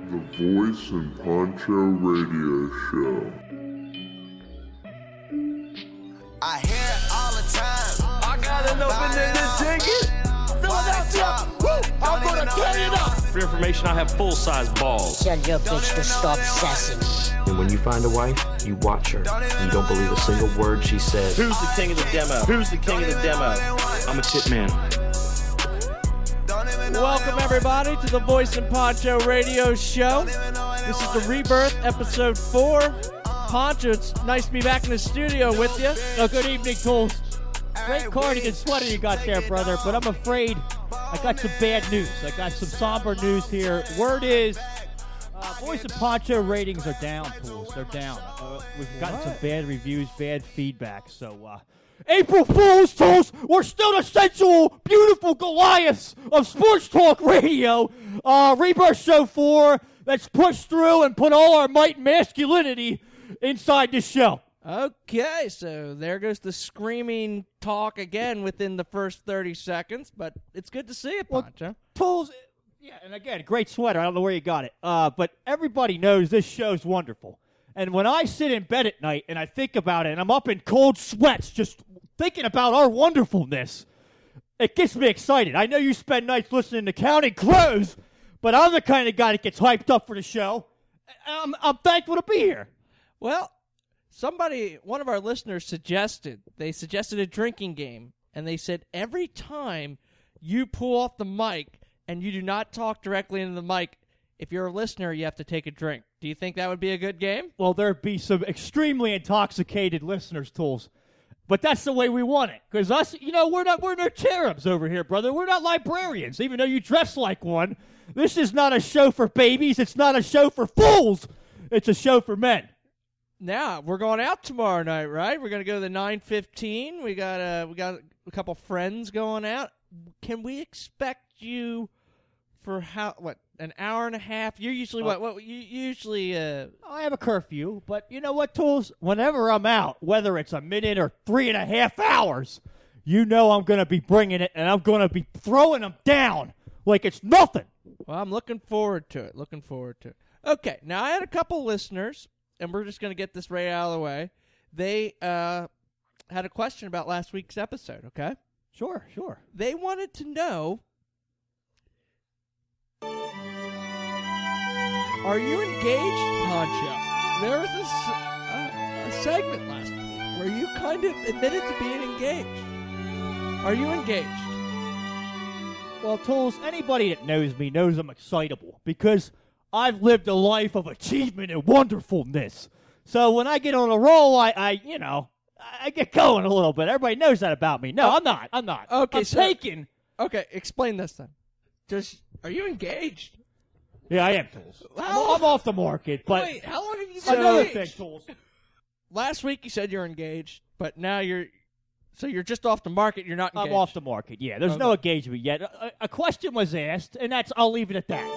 The Voice and Poncho Radio Show. I hear it all the time. I got an open-ended ticket. Philadelphia, woo! I'm gonna carry it up. For information, I have full-size balls. Tell your bitch to stop sassing. And when you find a wife, you watch her. You don't believe a single word she says. Who's the king of the demo? Who's the king of the demo? I'm a tip man. Welcome, everybody, to the Voice and Poncho Radio Show. This is the Rebirth, Episode 4. Poncho, it's nice to be back in the studio with you. Oh, good evening, Tools. Great cardigan sweater you got there, brother, but I'm afraid I got some bad news. I got some somber news here. Word is, Voice and Poncho ratings are down, Tools. They're down. We've gotten some bad reviews, bad feedback, so... April Fool's, Tools! We're still the sensual, beautiful Goliaths of Sports Talk Radio. Rebirth Show 4. Let's push through and put all our might and masculinity inside this show. Okay, so there goes the screaming talk again within the first 30 seconds, but it's good to see you, Poncho. Tools, yeah, and again, great sweater. I don't know where you got it. But everybody knows this show's wonderful. And when I sit in bed at night and I think about it, and I'm up in cold sweats just thinking about our wonderfulness, it gets me excited. I know you spend nights listening to Counting Crows, but I'm the kind of guy that gets hyped up for the show. I'm thankful to be here. Well, one of our listeners suggested a drinking game, and they said every time you pull off the mic and you do not talk directly into the mic, if you're a listener, you have to take a drink. Do you think that would be a good game? Well, there'd be some extremely intoxicated listeners, Tools. But that's the way we want it. Because us, we're no cherubs over here, brother. We're not librarians, even though you dress like one. This is not a show for babies. It's not a show for fools. It's a show for men. Now, we're going out tomorrow night, right? We're going to go to the 9:15. We got a couple friends going out. Can we expect you for an hour and a half? You're usually what you usually I have a curfew, but you know what, Tools? Whenever I'm out, whether it's a minute or 3.5 hours, I'm going to be bringing it, and I'm going to be throwing them down like it's nothing. Well, I'm looking forward to it. Okay, now I had a couple listeners, and we're just going to get this right out of the way. They had a question about last week's episode, okay? Sure. They wanted to know, are you engaged, Poncho? There was a segment last week where you kind of admitted to being engaged. Are you engaged? Well, Tools, anybody that knows me knows I'm excitable because I've lived a life of achievement and wonderfulness. So when I get on a roll, I get going a little bit. Everybody knows that about me. No, I'm not. Okay, I'm taken. Okay, explain this then. Are you engaged? Yeah, I am, Tools. I'm off the market, but wait, how long have you been another engaged? thing, Tools. Last week you said you're engaged, but now you're just off the market. You're not engaged. I'm off the market. Yeah, there's no engagement yet. A question was asked, and I'll leave it at that.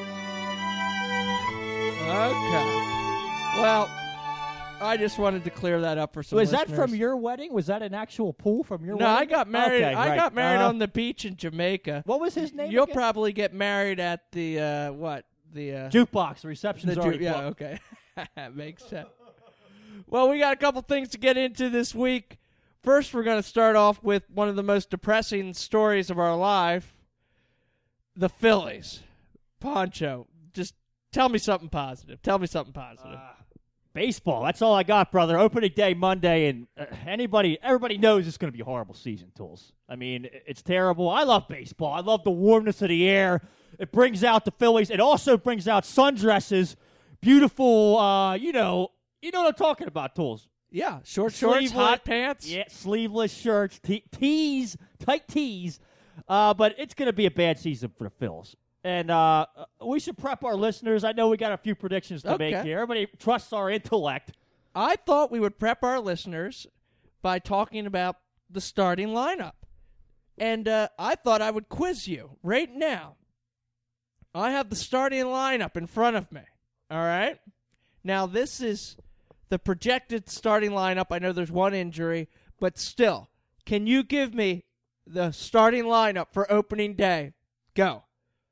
Okay. Well, I just wanted to clear that up for some Was listeners. that from your wedding? Was that an actual pool from your wedding? No, I got married. Okay, I got married on the beach in Jamaica. What was his name? You'll again? probably get married at the jukebox. The reception's already booked. Yeah, okay. Makes sense. Well, we got a couple things to get into this week. First, we're going to start off with one of the most depressing stories of our life, the Phillies. Poncho, just tell me something positive. Baseball. That's all I got, brother. Opening day Monday, and everybody knows it's going to be a horrible season, Tools. I mean, it's terrible. I love baseball. I love the warmness of the air. It brings out the Phillies. It also brings out sundresses, beautiful, you know what I'm talking about, Tools. Yeah, short shorts, hot pants. Yeah, sleeveless shirts, tees, tight tees. But it's going to be a bad season for the Phils. And we should prep our listeners. I know we got a few predictions to make here. Everybody trusts our intellect. I thought we would prep our listeners by talking about the starting lineup. And I thought I would quiz you right now. I have the starting lineup in front of me. All right? Now, this is the projected starting lineup. I know there's one injury, but still, can you give me the starting lineup for opening day? Go.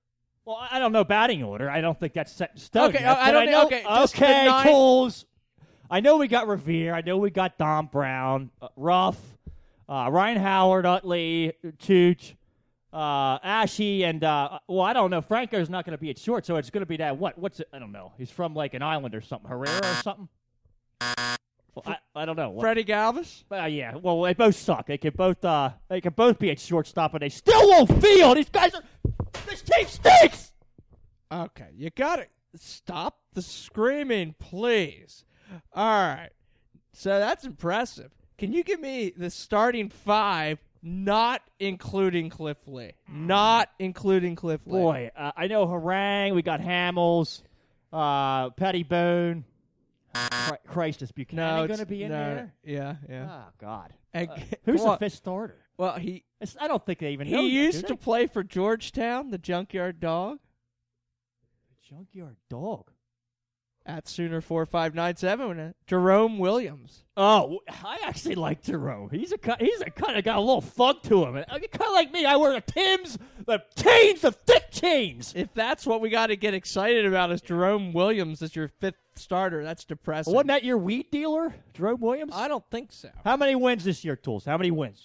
Well, I don't know batting order. I don't think that's set in stone. Okay, yet, I don't know. okay, just the Okay, nine- Tools. I know we got Revere. I know we got Dom Brown, Ruff, Ryan Howard, Utley, Chooch, Ashy, and I don't know. Franco's not going to be at short, so it's going to be that what's it? I don't know. He's from like an island or something, Herrera or something. Well, I don't know. Freddie Galvis? Yeah. Well, they both suck. They can both be at shortstop, and they still won't field. These guys are. This team stinks. Okay, you got to stop the screaming, please. All right. So that's impressive. Can you give me the starting 5, not including Cliff Lee? Not including Cliff Lee. Boy, I know Harang. We got Hamels, Pettibone. Christ, is Buchanan going to be in there? Yeah. Oh, God. And, Who's come the on. 5th starter? Well, I don't think they even know. he yet, used do to they? play for Georgetown, the Junkyard Dog, Junkyard Dog. at Sooner 4597. Jerome Williams. Oh, I actually like Jerome. He's a kind of got a little funk to him. Kind of like me. I wear the Timbs, the chains, the thick chains. If that's what we got to get excited about is Jerome Williams as your 5th starter, that's depressing. Wasn't that your weed dealer, Jerome Williams? I don't think so. How many wins this year, Tools? How many wins?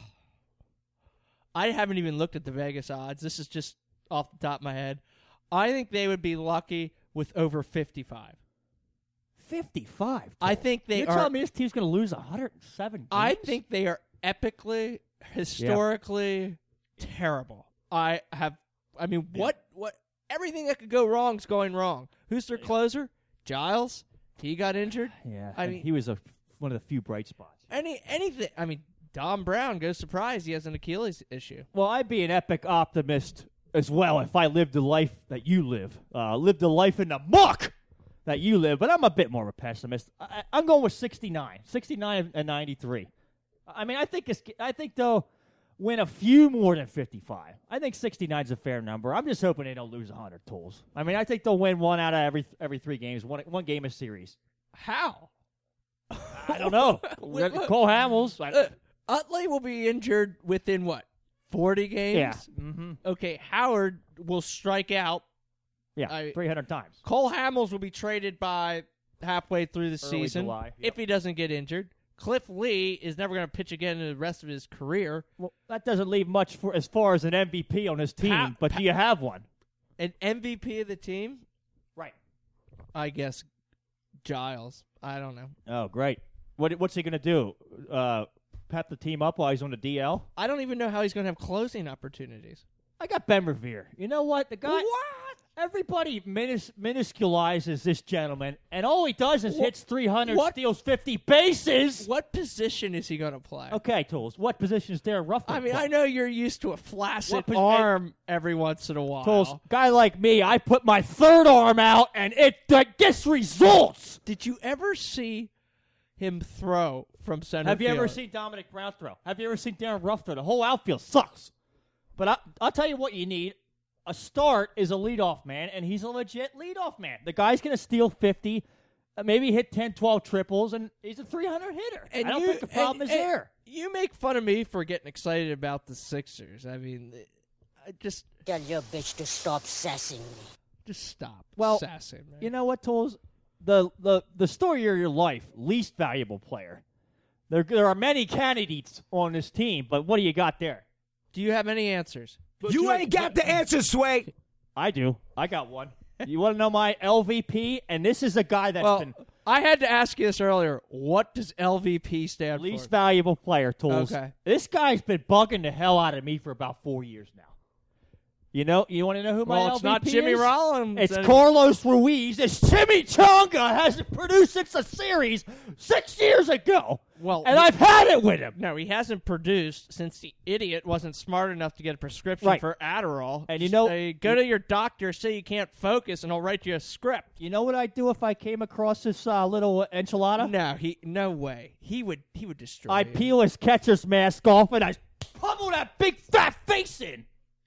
I haven't even looked at the Vegas odds. This is just off the top of my head. I think they would be lucky with over 55. 55. Tools. I think they You're are. telling me this team's going to lose 107 games? I think they are epically, historically terrible. What? Everything that could go wrong is going wrong. Who's their closer? Giles. He got injured. Yeah, I mean, he was one of the few bright spots. anything. I mean, Dom Brown goes surprised he has an Achilles issue. Well, I'd be an epic optimist as well if I lived the life that you live. Lived the life in the muck that you live, but I'm a bit more of a pessimist. I'm going with 69 and 93. I mean, I think they'll win a few more than 55. I think 69 is a fair number. I'm just hoping they don't lose 100 Tools. I mean, I think they'll win one out of every 3 games, one game a series. How? I don't know. Cole Hamels. Utley will be injured within 40 games? Yeah. Mm-hmm. Okay, Howard will strike out. Yeah, 300 times. Cole Hamels will be traded by halfway through the Early season July, if he doesn't get injured. Cliff Lee is never going to pitch again in the rest of his career. Well, that doesn't leave much for as far as an MVP on his team, but do you have one? An MVP of the team? Right. I guess Giles. I don't know. Oh, great. What's he going to do? Pep the team up while he's on the DL? I don't even know how he's going to have closing opportunities. I got Ben Revere. You know what? The guy. What? Everybody minusculizes this gentleman, and all he does is hits 300, steals 50 bases. What position is he going to play? Okay, Tools. What position is Darren Ruffin? I mean, play? I know you're used to a flaccid What arm every once in a while. Tools, guy like me, I put my third arm out, and it gets results. Did you ever see him throw from center Have you field? ever seen Dominic Brown throw? Have you ever seen Darren Ruff throw? The whole outfield sucks. But I'll tell you what you need. A start is a leadoff man, and he's a legit leadoff man. The guy's going to steal 50, maybe hit 10, 12 triples, and he's a 300 hitter. And I don't think the problem is there. You make fun of me for getting excited about the Sixers. I mean, I just Tell your bitch to stop sassing me. just stop sassing, man. You know what, Tools? The story of your life, least valuable player. There are many candidates on this team, but what do you got there? Do you have any answers? You ain't got the answer, Sway. I do. I got one. You want to know my LVP? And this is a guy that's Well, been I had to ask you this earlier. What does LVP stand least for? valuable player, Tools. Okay. This guy's been bugging the hell out of me for about 4 years now. You want to know who my Well, LVP it's not Jimmy is? Rollins. It's and- Carlos Ruiz. It's Jimmy Chonga hasn't produced since a series 6 years ago. Well, and I've had it with him. No, he hasn't produced since the idiot wasn't smart enough to get a prescription Right. for Adderall. And you know- go to your doctor, say you can't focus, and he'll write you a script. You know what I'd do if I came across this little enchilada? No way. He would destroy. I you. peel his catcher's mask off and I pummel that big fat face in.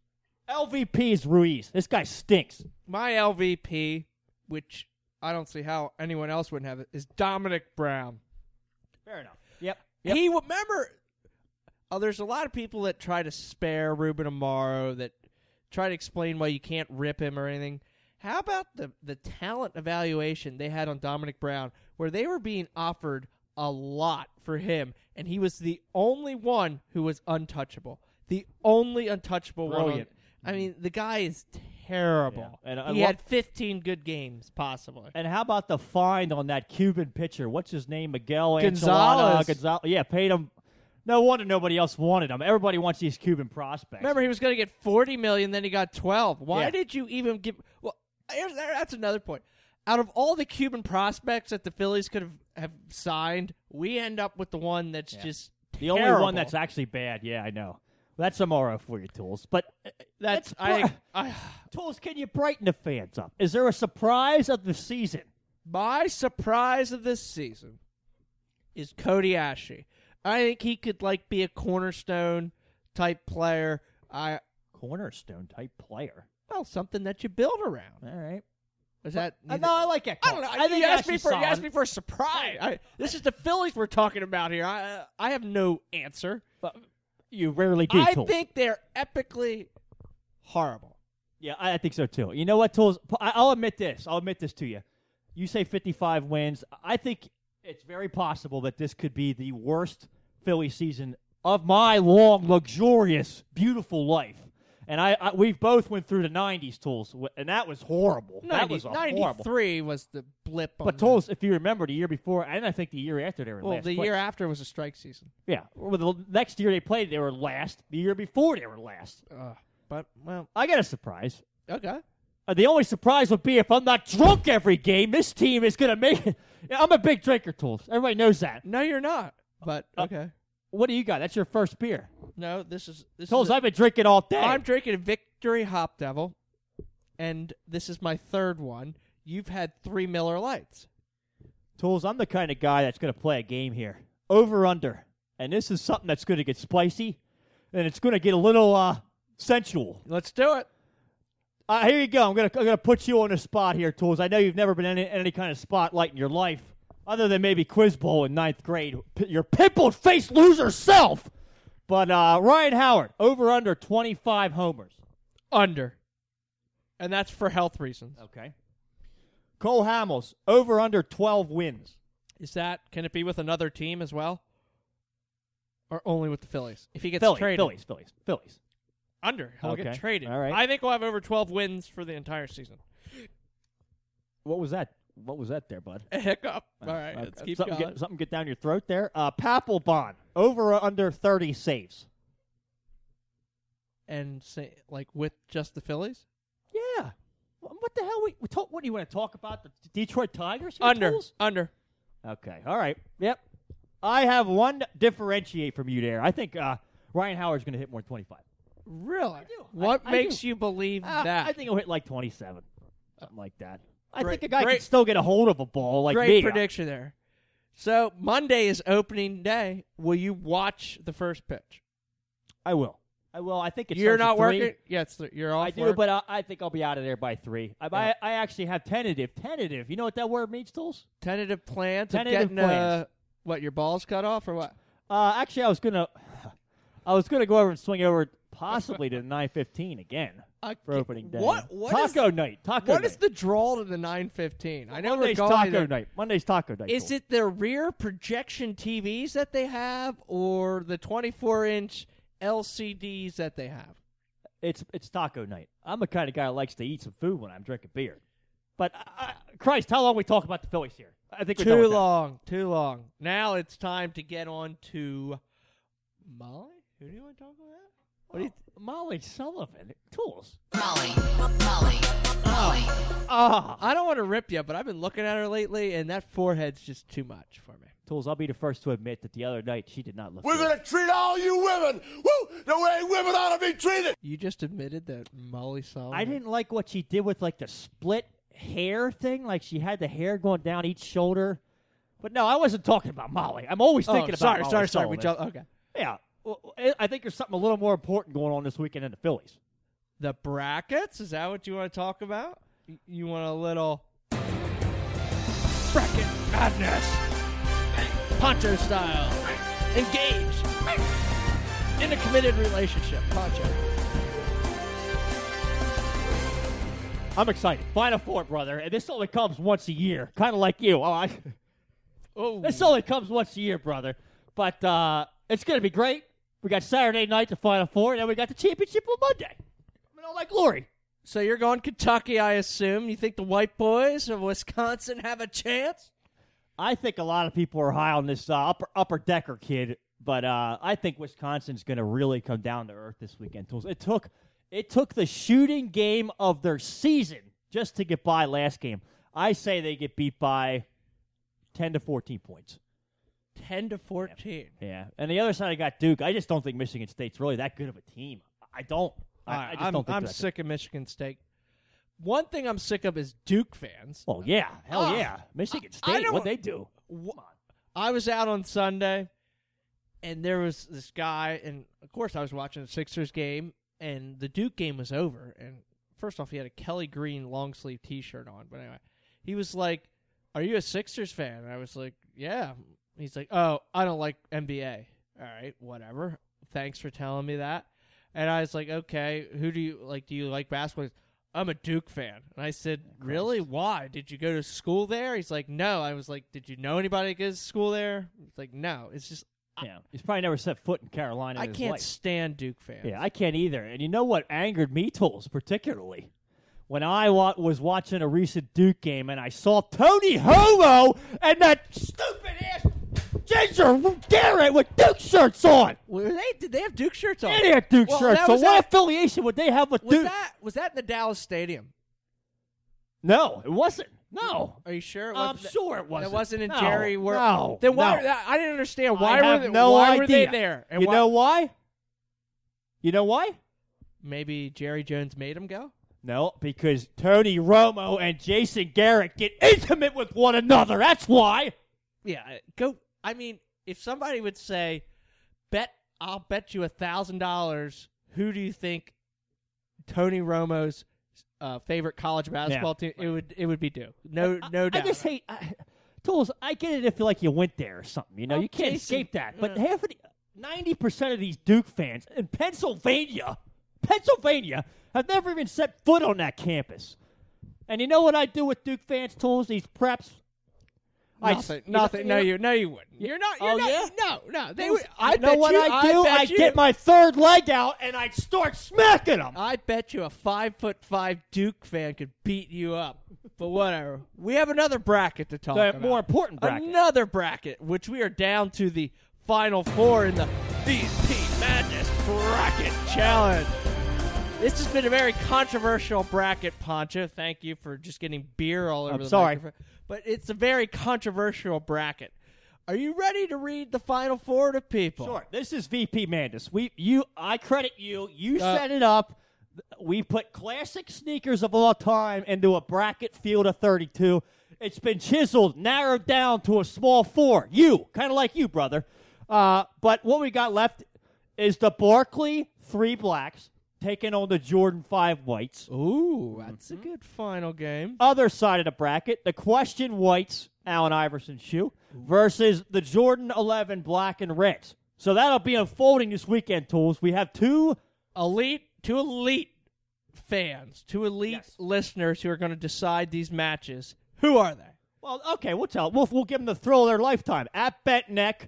LVP is Ruiz. This guy stinks. My LVP, which I don't see how anyone else wouldn't have it, is Dominic Brown. Fair enough. Yep. He remember. There's a lot of people that try to spare Ruben Amaro, that try to explain why you can't rip him or anything. How about the talent evaluation they had on Dominic Brown, where they were being offered a lot for him, and he was the only one who was untouchable. The only untouchable Brilliant. one. I mean, the guy is terrible. Yeah. And he had 15 good games, possibly. And how about the find on that Cuban pitcher? What's his name? Miguel Gonzalez. Gonzalez. Yeah, paid him. No wonder nobody else wanted him. Everybody wants these Cuban prospects. Remember, he was going to get $40 million, then he got 12. Why Yeah. did you even give? Well, that's another point. Out of all the Cuban prospects that the Phillies could have signed, we end up with the one that's just the only terrible. one that's actually bad. Yeah, I know. That's tomorrow for you, Tools. But that's Tools, can you brighten the fans up? Is there a surprise of the season? My surprise of this season is Cody Ashley. I think he could be a cornerstone type player. Cornerstone type player. Well, something that you build around. All right. Is that? No, I like that. I don't know. I think you asked me Ashley's for a surprise. This is the Phillies we're talking about here. I have no answer. But you rarely do. I Tools. think they're epically horrible. Yeah, I think so too. You know what, Tools? I'll admit this. I'll admit this to you. You say 55 wins. I think it's very possible that this could be the worst Philly season of my long, luxurious, beautiful life. And we both went through the 90s, Tools, and that was horrible. That was 93 was the blip on But, Tools, if you remember, the year before, and I think the year after, they were last the place. year after was a strike season. Yeah. Well, the next year they played, they were last. The year before, they were last. But, well, I got a surprise. okay. The only surprise would be if I'm not drunk every game, this team is going to make it. I'm a big drinker, Tools. Everybody knows that. No, you're not. But, okay. What do you got? That's your first beer. No, this is Tools, I've been drinking all day. I'm drinking a Victory Hop Devil, and this is my third one. You've had 3 Miller Lights. Tools, I'm the kind of guy that's going to play a game here. Over, under. And this is something that's going to get spicy, and it's going to get a little sensual. Let's do it. Here you go. I'm gonna put you on the spot here, Tools. I know you've never been in any kind of spotlight in your life, other than maybe Quiz Bowl in 9th grade. Your pimpled-faced loser self. But Ryan Howard, over under 25 homers. Under. And that's for health reasons. Okay. Cole Hamels, over under 12 wins. Can it be with another team as well? Or only with the Phillies? If he gets Phillies, traded. Phillies. Under. He'll Okay. get traded. All right. I think we'll have over 12 wins for the entire season. What was that? What was that there, bud? A hiccup. All right, let's keep going. Something get down your throat there. Papelbon, over or under 30 saves. And say, with just the Phillies? Yeah. What the hell? What do you want to talk about? The Detroit Tigers? Here, Under. Tools? Under. Okay. All right. Yep. I have one differentiate from you there. I think Ryan Howard's going to hit more than 25. Really? I do. What I makes do. you believe that? I think he'll hit like 27. Something like that. I Great- think a guy great- can still get a hold of a ball like Great me. prediction there. So, Monday is opening day. Will you watch the first pitch? I will. I think it's You're not 3. working? Yeah, you're off I do, work? but I think I'll be out of there by 3. I actually have tentative. Tentative. You know what that word means, Tools? Tentative plans Tentative of getting, plans. your balls cut off or what? Actually, I was gonna go over and swing over possibly to the 9:15 again for opening day. What Taco night? What is the draw to the 9:15? I know Monday's we're going taco night. Monday's taco night. Is it the rear projection TVs that they have, or the 24-inch LCDs that they have? It's taco night. I'm the kind of guy that likes to eat some food when I'm drinking beer. But Christ, how long we talk about the Phillies here? I think we're done with that. Too long. Now it's time to get on to Molly. Who do you want to talk about? What do you Molly Sullivan, Tools. Molly. I don't want to rip you, but I've been looking at her lately, and that forehead's just too much for me. Tools, I'll be the first to admit that the other night she did not look We're good. gonna treat all you women, the way women ought to be treated. You just admitted that Molly Sullivan. I didn't like what she did with the split hair thing. Like she had the hair going down each shoulder. But no, I wasn't talking about Molly. I'm always thinking about Molly Sullivan. Okay. Yeah. Well, I think there's something a little more important going on this weekend in the Phillies. The brackets? Is that what you want to talk about? You want a little bracket madness? Poncho style. Engage in a committed relationship. Poncho. I'm excited. Final Four, brother. And this only comes once a year. Kind of like you. This only comes once a year, brother. But it's going to be great. We got Saturday night, the Final Four, and then we got the championship on Monday. In all my glory. So you're going Kentucky, I assume. You think the white boys of Wisconsin have a chance? I think a lot of people are high on this upper decker kid, but I think Wisconsin's going to really come down to earth this weekend. It took the shooting game of their season just to get by last game. I say they get beat by 10 to 14 points. 10 to 14. Yeah. And the other side, I got Duke. I just don't think Michigan State's really that good of a team. I don't. I just don't think I'm sick of Michigan State. One thing I'm sick of is Duke fans. Oh, yeah. Hell yeah. Michigan State, what'd they do? I was out on Sunday, and there was this guy, and of course I was watching the Sixers game, and the Duke game was over. And first off, he had a Kelly Green long-sleeve T-shirt on. But anyway, he was like, "Are you a Sixers fan?" And I was like, "Yeah." He's like, "Oh, I don't like NBA." All right, whatever. Thanks for telling me that. And I was like, "Okay, who do you like? Do you like basketball?" I'm a Duke fan. And I said, "Really? Why? Did you go to school there?" He's like, "No." I was like, "Did you know anybody that goes to school there?" He's like, "No." It's just... Yeah, he's probably never set foot in Carolina I in his can't life. stand Duke fans. Yeah, I can't either. And you know what angered me, Tools, particularly? When I was watching a recent Duke game and I saw Tony Homo and that stupid-ass Ginger Garrett with Duke shirts on. Did they have Duke shirts on? Yeah, they had Duke shirts. So what affiliation would they have with Duke? Was that in the Dallas Stadium? No, it wasn't. No. Are you sure? I'm sure it wasn't. It wasn't in No, Jerry. no. Then why? No. I didn't understand. Why I were have they? no why idea. were they there? And you know why? You know why? Maybe Jerry Jones made him go. No, because Tony Romo and Jason Garrett get intimate with one another. That's why. Yeah, go. I mean, if somebody would say, I'll bet you $1,000. Who do you think Tony Romo's favorite college basketball team? It would be Duke. No doubt. I just hate Tools. I get it if you went there or something. You know, you can't escape that. But 90% of these Duke fans in Pennsylvania have never even set foot on that campus. And you know what I do with Duke fans, Tools? These preps. Nothing. No, you wouldn't. You're not. No. They would. I know what I do. I get my third leg out and I start smacking them. I bet you a 5'5" Duke fan could beat you up. But whatever. We have another bracket to talk about. More important bracket. Another bracket, which we are down to the Final Four in the VP Madness Bracket Challenge. This has been a very controversial bracket, Poncho. Thank you for just getting beer all over the microphone. But it's a very controversial bracket. Are you ready to read the Final Four to people? Sure. This is VP Madness. I credit you. You set it up. We put classic sneakers of all time into a bracket field of 32. It's been chiseled, narrowed down to a small four. Kind of like you, brother. But what we got left is the Barkley 3 blacks taking on the Jordan 5 whites. Ooh, that's a good final game. Other side of the bracket, the Question whites, Allen Iverson shoe, versus the Jordan 11 black and reds. So that'll be unfolding this weekend, Tools. We have two elite fans, two elite listeners who are going to decide these matches. Who are they? Well, okay, we'll tell. We'll give them the thrill of their lifetime. At BetNeck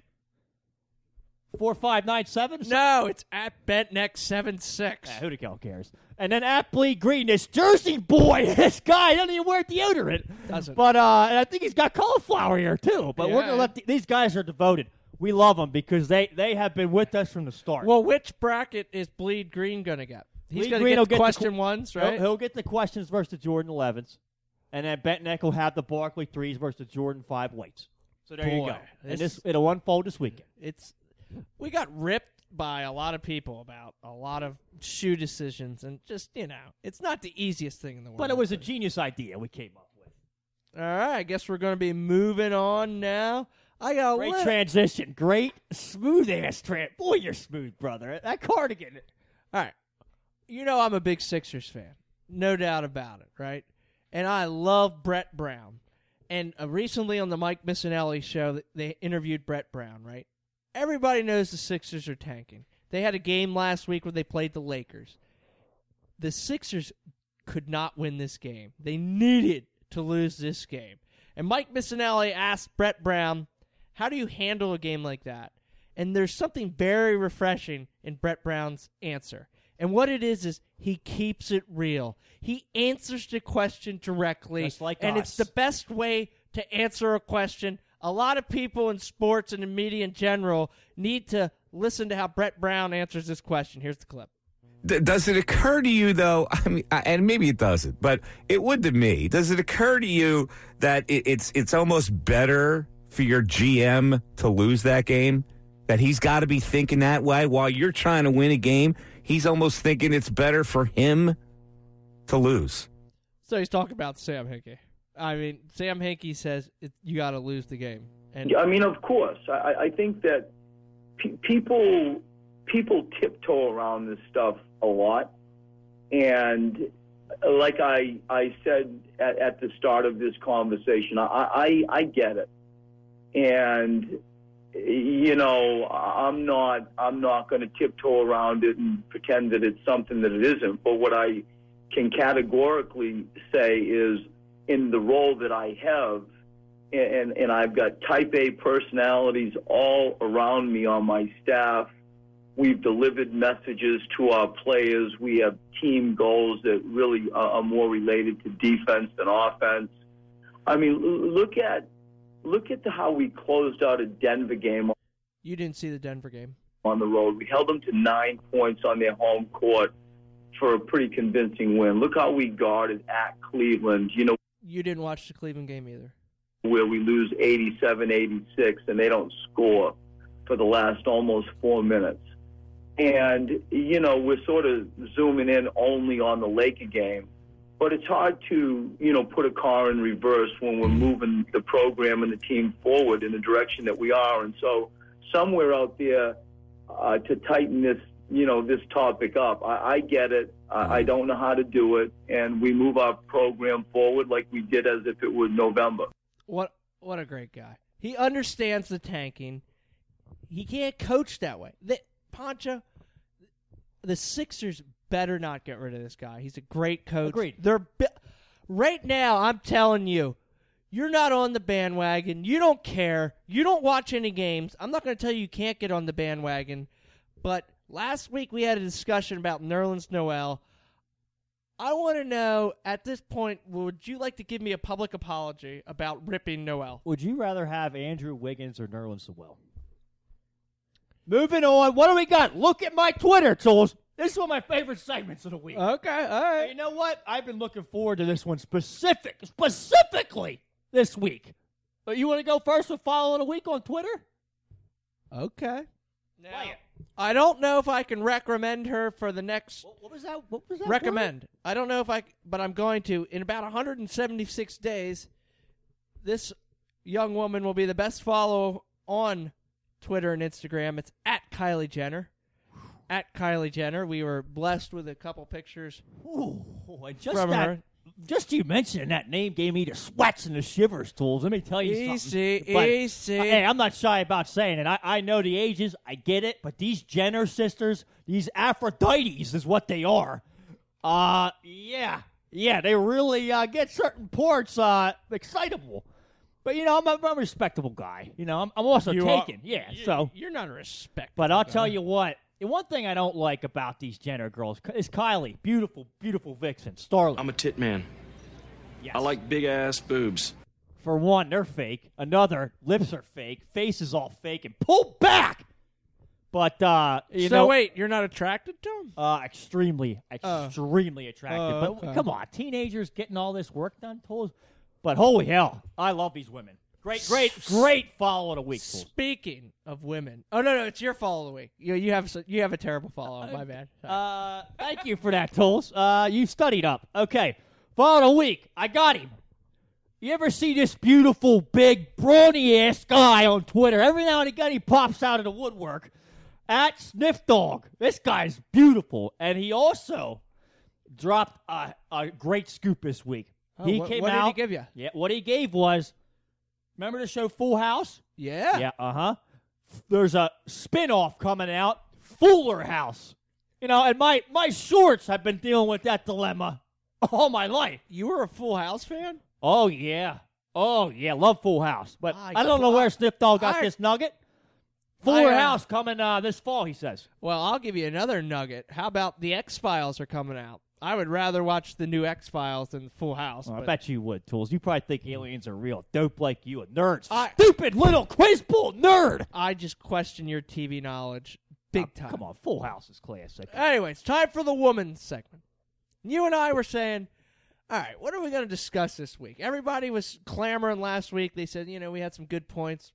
4597. No, it's at BetNeck76. Who the hell cares? And then at Bleed Green, this Jersey boy, this guy doesn't even wear deodorant. Doesn't. But and I think he's got cauliflower here too. But we're gonna let these guys are devoted. We love them because they have been with us from the start. Well, which bracket is Bleed Green gonna get? He's Bleed gonna Green get the question ones, right? He'll get the questions versus the Jordan 11s, and then BetNeck will have the Barkley 3s versus the Jordan 5 whites. So there you go. And it'll unfold this weekend. We got ripped by a lot of people about a lot of shoe decisions, and just, it's not the easiest thing in the world. But it was a genius idea we came up with. All right, I guess we're going to be moving on now. I got great transition. Great smooth-ass Boy, you're smooth, brother. That cardigan. All right. I'm a big Sixers fan. No doubt about it, right? And I love Brett Brown. And recently on the Mike Missinelli show, they interviewed Brett Brown, right? Everybody knows the Sixers are tanking. They had a game last week where they played the Lakers. The Sixers could not win this game. They needed to lose this game. And Mike Missanelli asked Brett Brown, how do you handle a game like that? And there's something very refreshing in Brett Brown's answer. And what it is he keeps it real. He answers the question directly. Just like and us. it's the best way to answer a question. A lot of people in sports and in media in general need to listen to how Brett Brown answers this question. Here's the clip. Does it occur to you, though, I mean, and maybe it doesn't, but it would to me, does it occur to you that it's almost better for your GM to lose that game? That he's got to be thinking that way while you're trying to win a game? He's almost thinking it's better for him to lose. So he's talking about Sam Hinkie. I mean, Sam Hinkie says you got to lose the game. And I mean, of course. I think that people tiptoe around this stuff a lot. And like I said at the start of this conversation, I get it. And, you know, I'm not going to tiptoe around it and pretend that it's something that it isn't. But what I can categorically say is, in the role that I have, and I've got type A personalities all around me on my staff. We've delivered messages to our players. We have team goals that really are more related to defense than offense. I mean, look at how we closed out a Denver game. You didn't see the Denver game. On the road. We held them to 9 points on their home court for a pretty convincing win. Look how we guarded at Cleveland. You know, you didn't watch the Cleveland game either. Where we lose 87-86 and they don't score for the last almost 4 minutes. And, you know, we're sort of zooming in only on the Laker game. But it's hard to, you know, put a car in reverse when we're moving the program and the team forward in the direction that we are. And so somewhere out there to tighten this, you know, this topic up, I get it. I don't know how to do it. And we move our program forward like we did as if it was November. What a great guy. He understands the tanking. He can't coach that way. Poncho, the Sixers better not get rid of this guy. He's a great coach. Agreed. Right now, I'm telling you, you're not on the bandwagon. You don't care. You don't watch any games. I'm not going to tell you can't get on the bandwagon. But last week we had a discussion about Nerlens Noel. I want to know, at this point, would you like to give me a public apology about ripping Noel? Would you rather have Andrew Wiggins or Nerlens Noel? Moving on. What do we got? Look at my Twitter, Tools. This is one of my favorite segments of the week. Okay, all right. You know what? I've been looking forward to this one specifically this week. But you want to go first with Follow of the Week on Twitter? Okay. Now, Play it. I don't know if I can recommend her for the next... What was that? What was that? Recommend. Word? I don't know if but I'm going to. In about 176 days, this young woman will be the best follow on Twitter and Instagram. It's at Kylie Jenner. At Kylie Jenner. We were blessed with a couple pictures from her. Just you mentioning that name gave me the sweats and the shivers, Tools. Let me tell you something. Easy. Hey, I'm not shy about saying it. I know the ages. I get it. But these Jenner sisters, these Aphrodites is what they are. Yeah, they really get certain parts excitable. But, you know, I'm a respectable guy. You know, I'm also taken. So you're not a respectable But I'll guy. tell you what. The one thing I don't like about these Jenner girls is Kylie. Beautiful, beautiful vixen. Starlet. I'm a tit man. Yes. I like big-ass boobs. For one, they're fake. Another, lips are fake. Face is all fake. And pull back! But, you know... So, wait, you're not attracted to them? Extremely attracted. But okay. come on, teenagers getting all this work done, Tools. But holy hell, I love these women. Great follow of the week, Tools. Speaking of women... Oh, no, it's your follow of the week. You have a terrible follow. My bad. Sorry. Thank you for that, Tools. You studied up. Okay, follow of the week. I got him. You ever see this beautiful, big, brawny-ass guy on Twitter? Every now and again, he pops out of the woodwork. At Sniff Dog. This guy's beautiful. And he also dropped a great scoop this week. Oh, What did he give you? Yeah, what he gave was, remember the show Full House? Yeah. Yeah, uh-huh. There's a spin-off coming out, Fuller House. You know, and my shorts have been dealing with that dilemma all my life. You were a Full House fan? Oh, yeah. Love Full House. But I I don't know where Sniff Dog got this nugget. Fuller I, House coming this fall, he says. Well, I'll give you another nugget. How about the X-Files are coming out? I would rather watch the new X-Files than Full House. Well, I but bet you would, Tools. You probably think aliens are real. Dope like you, a nerd. Stupid little quiz ball nerd. I just question your TV knowledge big time. Come on, Full House is classic. Anyways, time for the woman's segment. You and I were saying, all right, what are we going to discuss this week? Everybody was clamoring last week. They said, we had some good points.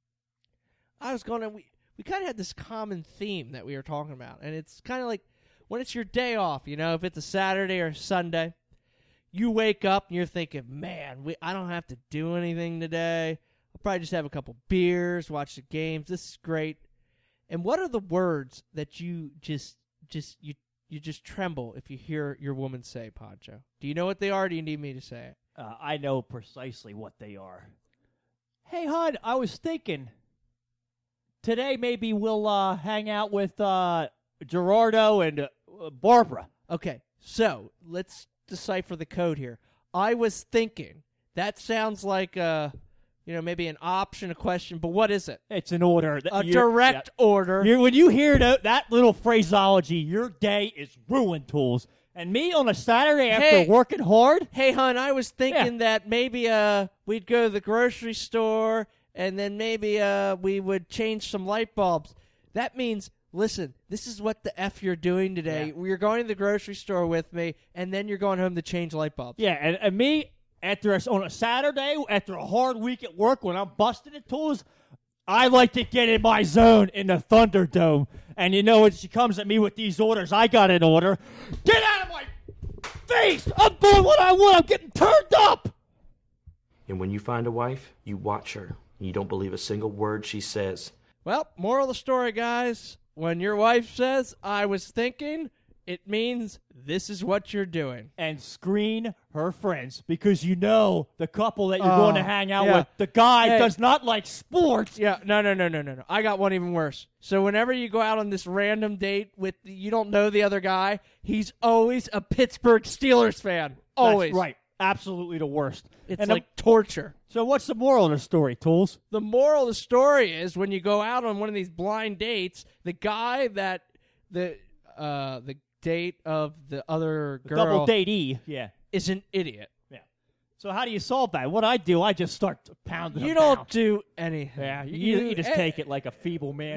I was going to, we kind of had this common theme that we were talking about, and it's kind of like when it's your day off, if it's a Saturday or Sunday, you wake up and you're thinking, man, I don't have to do anything today. I'll probably just have a couple beers, watch the games. This is great. And what are the words that you just tremble if you hear your woman say, Pancho? Do you know what they are, or do you need me to say it? I know precisely what they are. Hey, hon, I was thinking today maybe we'll hang out with Gerardo and Barbara. Okay, so let's decipher the code here. I was thinking. That sounds like maybe an option, a question, but what is it? It's an order. A direct order. When you hear that little phraseology, your day is ruined, Tools. And me on a Saturday after working hard? Hey, hon, I was thinking that maybe we'd go to the grocery store and then maybe we would change some light bulbs. That means, listen, this is what the F you're doing today. Yeah. You're going to the grocery store with me, and then you're going home to change light bulbs. Yeah, and me, on a Saturday, after a hard week at work, when I'm busting at Tools, I like to get in my zone in the Thunderdome. And when she comes at me with these orders, I got an order. Get out of my face! I'm doing what I want. I'm getting turned up. And when you find a wife, you watch her. You don't believe a single word she says. Well, moral of the story, guys. When your wife says, I was thinking, it means this is what you're doing. And screen her friends, because the couple that you're going to hang out with, the guy does not like sports. Yeah, no. I got one even worse. So whenever you go out on this random date you don't know the other guy, he's always a Pittsburgh Steelers fan. Always. That's right. Absolutely the worst. It's like torture. So what's the moral of the story, Tools? The moral of the story is when you go out on one of these blind dates, the guy that the date of the other girl, double datee, is an idiot. Yeah. So how do you solve that? What I do, I just start pounding. You don't do anything. Yeah, you just take it like a feeble man.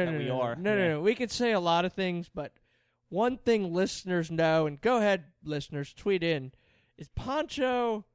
No. We could say a lot of things, but one thing listeners know, and go ahead, listeners, tweet in, is Pancho.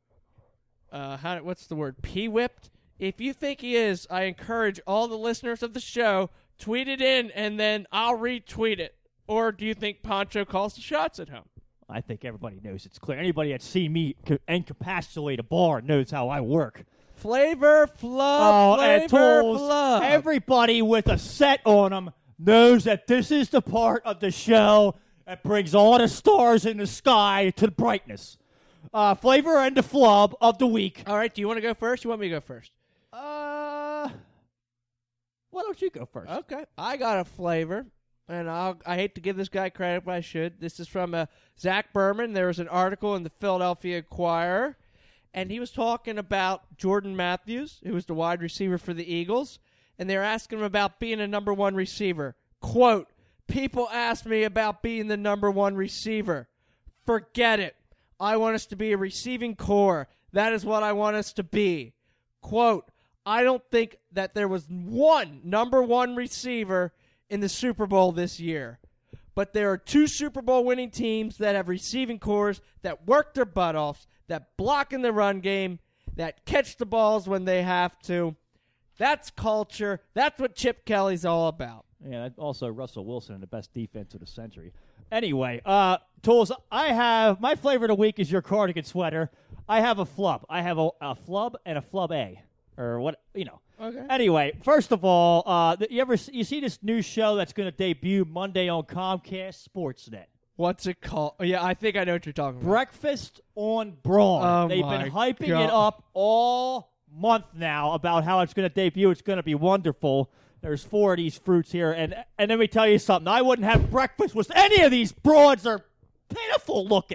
What's the word? P-whipped? If you think he is, I encourage all the listeners of the show, tweet it in, and then I'll retweet it. Or do you think Pancho calls the shots at home? I think everybody knows it's clear. Anybody that's seen me encapsulate a bar knows how I work. Flavor Flub, Flavor Flub. Everybody with a set on them knows that this is the part of the show that brings all the stars in the sky to the brightness. Flavor and the flub of the week. All right, do you want to go first? You want me to go first? Why don't you go first? Okay, I got a flavor, and I hate to give this guy credit, but I should. This is from Zach Berman. There was an article in the Philadelphia Inquirer, and he was talking about Jordan Matthews, who was the wide receiver for the Eagles, and they were asking him about being a number one receiver. Quote, people ask me about being the number one receiver. Forget it. I want us to be a receiving core. That is what I want us to be. Quote, I don't think that there was one number one receiver in the Super Bowl this year. But there are two Super Bowl winning teams that have receiving cores that work their butt off, that block in the run game, that catch the balls when they have to. That's culture. That's what Chip Kelly's all about. Yeah, also Russell Wilson in the best defense of the century. Anyway, Tools, I have my flavor of the week is your cardigan sweater. I have a flub. I have a flub and a flub A, or what Okay. Anyway, first of all, you see this new show that's going to debut Monday on Comcast Sportsnet? What's it called? Oh, yeah, I think I know what you're talking about. Breakfast on Braun. Oh, They've been hyping it up all month now about how it's going to debut. It's going to be wonderful. There's 4 of these fruits here, and let me tell you something. I wouldn't have breakfast with any of these broads. Are pitiful looking.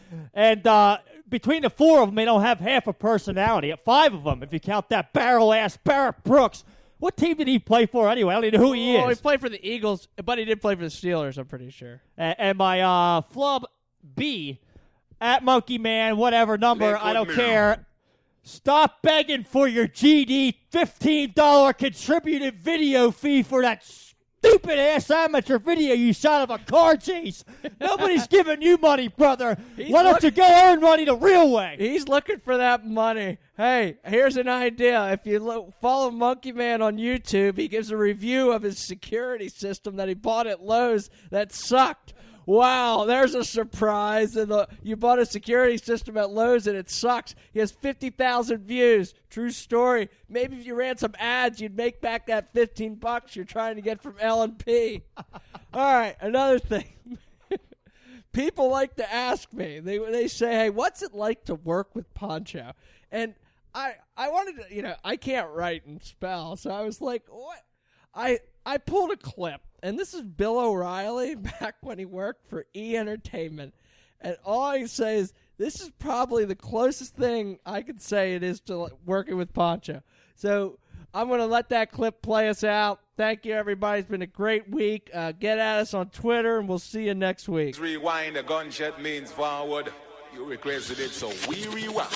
And between the four of them, they don't have half a personality. 5 of them, if you count that barrel-ass Barrett Brooks. What team did he play for anyway? I don't even know who he is. He played for the Eagles, but he did play for the Steelers, I'm pretty sure. And my flub B, at Monkey Man, whatever number, I don't care. Stop begging for your GD $15 contributed video fee for that stupid-ass amateur video you shot of a car chase. Nobody's giving you money, brother. Why don't you go earn money the real way? He's looking for that money. Hey, here's an idea. If you follow Monkey Man on YouTube, he gives a review of his security system that he bought at Lowe's that sucked. Wow, there's a surprise. You bought a security system at Lowe's and it sucks. He has 50,000 views. True story. Maybe if you ran some ads, you'd make back that $15 you're trying to get from L&P. All right, another thing. People like to ask me. They say, hey, what's it like to work with Poncho? And I wanted to, I can't write and spell, so I was like, what? I pulled a clip. And this is Bill O'Reilly back when he worked for E! Entertainment. And all I can say is this is probably the closest thing I could say it is to working with Poncho. So I'm going to let that clip play us out. Thank you, everybody. It's been a great week. Get at us on Twitter, and we'll see you next week. Rewind, a gunshot means forward. You requested it, so we rewind.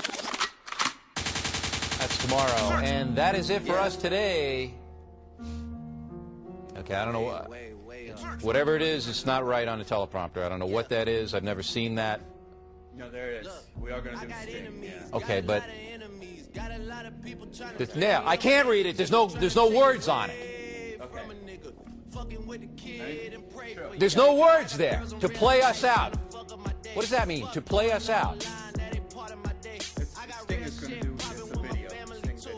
That's tomorrow. And that is it for us today. Okay, I don't know what. Whatever it is, it's not right on the teleprompter. I don't know what that is. I've never seen that. No, there it is. We are going to do this thing. Yeah. Okay, but yeah, I can't read it. There's no words on it. Okay. There's no words there. To play us out. What does that mean? To play us out. Sting is going to do the video. Sting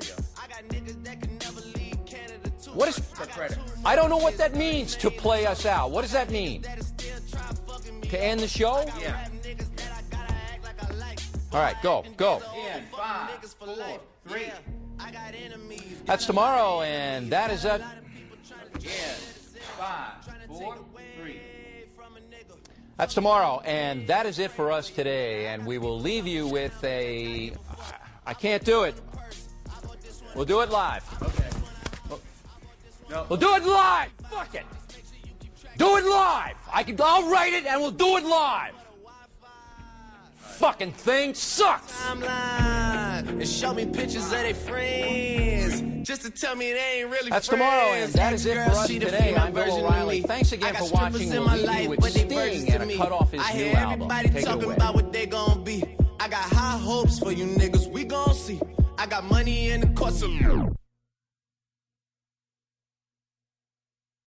video. What is the credit? I don't know what that means. To play us out. What does that mean? To end the show? Yeah. All right, go. In 5, 4, 3. That's tomorrow, and that is it. In 5, 4, 3. That's tomorrow, and that is it for us today. And we will leave you with a. I can't do it. We'll do it live. Okay. No. We'll do it live. Fuck it. Do it live. I'll write it, and we'll do it live. Fucking thing sucks. And show me pictures of their friends just to tell me they ain't really That's friends. tomorrow, and that is it for us today. I'm Bill O'Reilly. Thanks again for watching. We'll leave you with Sting and a cut off his new album. Everybody Take it talking away. about what they gonna be. I got high hopes for you niggas. We gon' see. I got money in the course of